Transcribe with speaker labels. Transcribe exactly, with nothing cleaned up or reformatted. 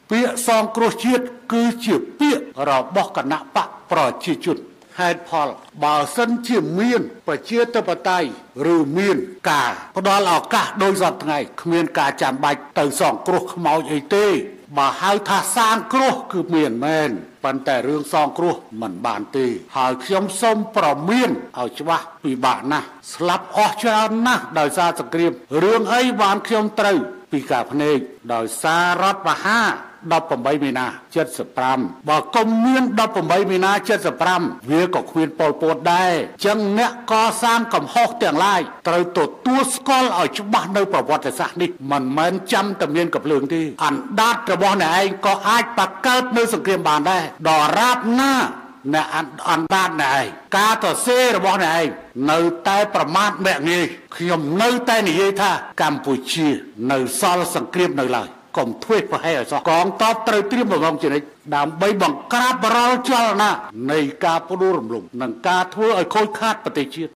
Speaker 1: ពាក្យសង្គ្រោះជាតិគឺជាពាក្យរបស់គណៈបកប្រជាជនហេតុផលបើសិនជាមានប្រជាធិបតេយ្យឬមានការផ្ដល់ឱកាសដោយសពថ្ងៃគ្មានការចាំបាច់ទៅសង្គ្រោះខ្មោចអីទេបើហៅថាសាងគ្រោះគឺមានមែនប៉ុន្តែរឿងសងគ្រោះមិនបានទេហើយខ្ញុំសូមប្រមានឲ្យច្បាស់ពិបាកណាស់ស្លាប់អស់ច្រើនណាស់ដោយសារសង្គ្រាមរឿងអីបានខ្ញុំត្រូវពីការភ្នែកដោយសាររដ្ឋប្រហារដប់ប្រាំមីនា75បើកុំមានដប់ប្រាំមីនា75វាក៏គ្មានប៉ុលពតដែរចឹងអ្នកកសាងកំហុសទាំងឡាយត្រូវទទួលស្គាល់ឲ្យច្បាស់នៅប្រវត្តិសាស្ត្រនេះមិនមែនចាំតែមានកំភ្លើងទេអណ្ដាតរបស់អ្នកឯងក៏អាចបង្កើតនៅសង្គ្រាមបានដែរដរាបណាអ្នកអណ្ដាតអ្នកឯងការទៅសេរបស់អ្នកឯងនៅតែប្រមាថមាក់ងាយខ្ញុំនៅតែនិយាយថាកម្ពុជានៅសល់សង្គ្រាមនៅឡើយកុំធ្វេសប្រហែសឲ្យសោះកងទ័ពត្រូវត្រៀមបំរុងជានិច្ចដើម្បីបង្ក្រាបរាល់ចលនានៃការផ្ដួលរំលំនិងការធ្វើឲ្យខូចខាតប្រទេសជាតិ